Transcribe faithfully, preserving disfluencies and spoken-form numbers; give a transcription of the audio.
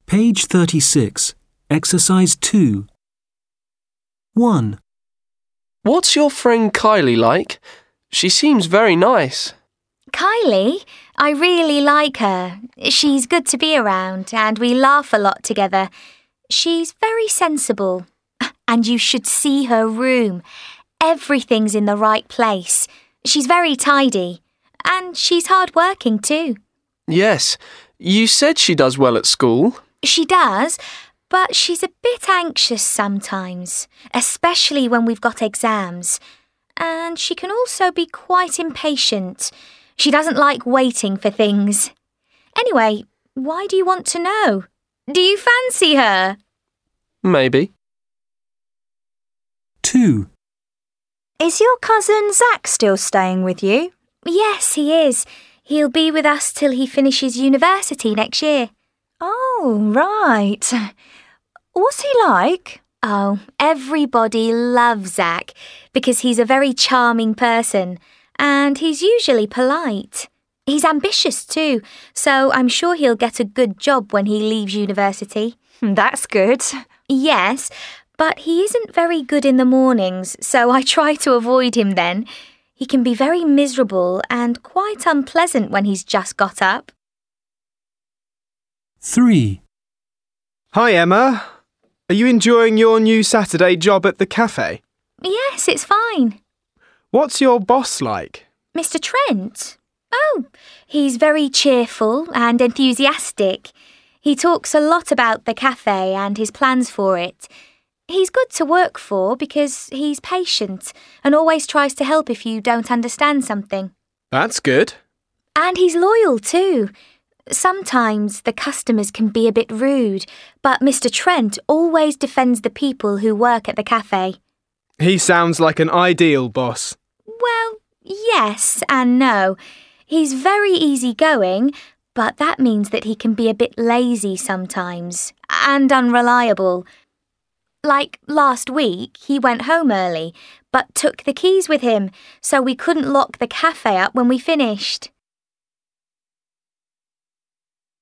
Page thirty-six, Exercise two. one. What's your friend Kylie like? She seems very nice. Kylie? I really like her. She's good to be around and we laugh a lot together. She's very sensible. And you should see her room. Everything's in the right place. She's very tidy. And she's hard-working too. Yes, you said she does well at school. She does, but she's a bit anxious sometimes, especially when we've got exams. And she can also be quite impatient. She doesn't like waiting for things. Anyway, why do you want to know? Do you fancy her? Maybe. two. Is your cousin Zach still staying with you? Yes, he is. He'll be with us till he finishes university next year. Oh, right. What's he like? Oh, everybody loves Zach because he's a very charming person and he's usually polite. He's ambitious too, so I'm sure he'll get a good job when he leaves university. That's good. Yes, but he isn't very good in the mornings, so I try to avoid him then. He can be very miserable and quite unpleasant when he's just got up. three. Hi, Emma. Are you enjoying your new Saturday job at the cafe? Yes, it's fine. What's your boss like? Mister Trent? Oh, he's very cheerful and enthusiastic. He talks a lot about the cafe and his plans for it. He's good to work for because he's patient and always tries to help if you don't understand something. That's good. And he's loyal too. Sometimes the customers can be a bit rude, but Mister Trent always defends the people who work at the cafe. He sounds like an ideal boss. Well, yes and no. He's very easygoing, but that means that he can be a bit lazy sometimes and unreliable. Like last week, he went home early, but took the keys with him, so we couldn't lock the cafe up when we finished.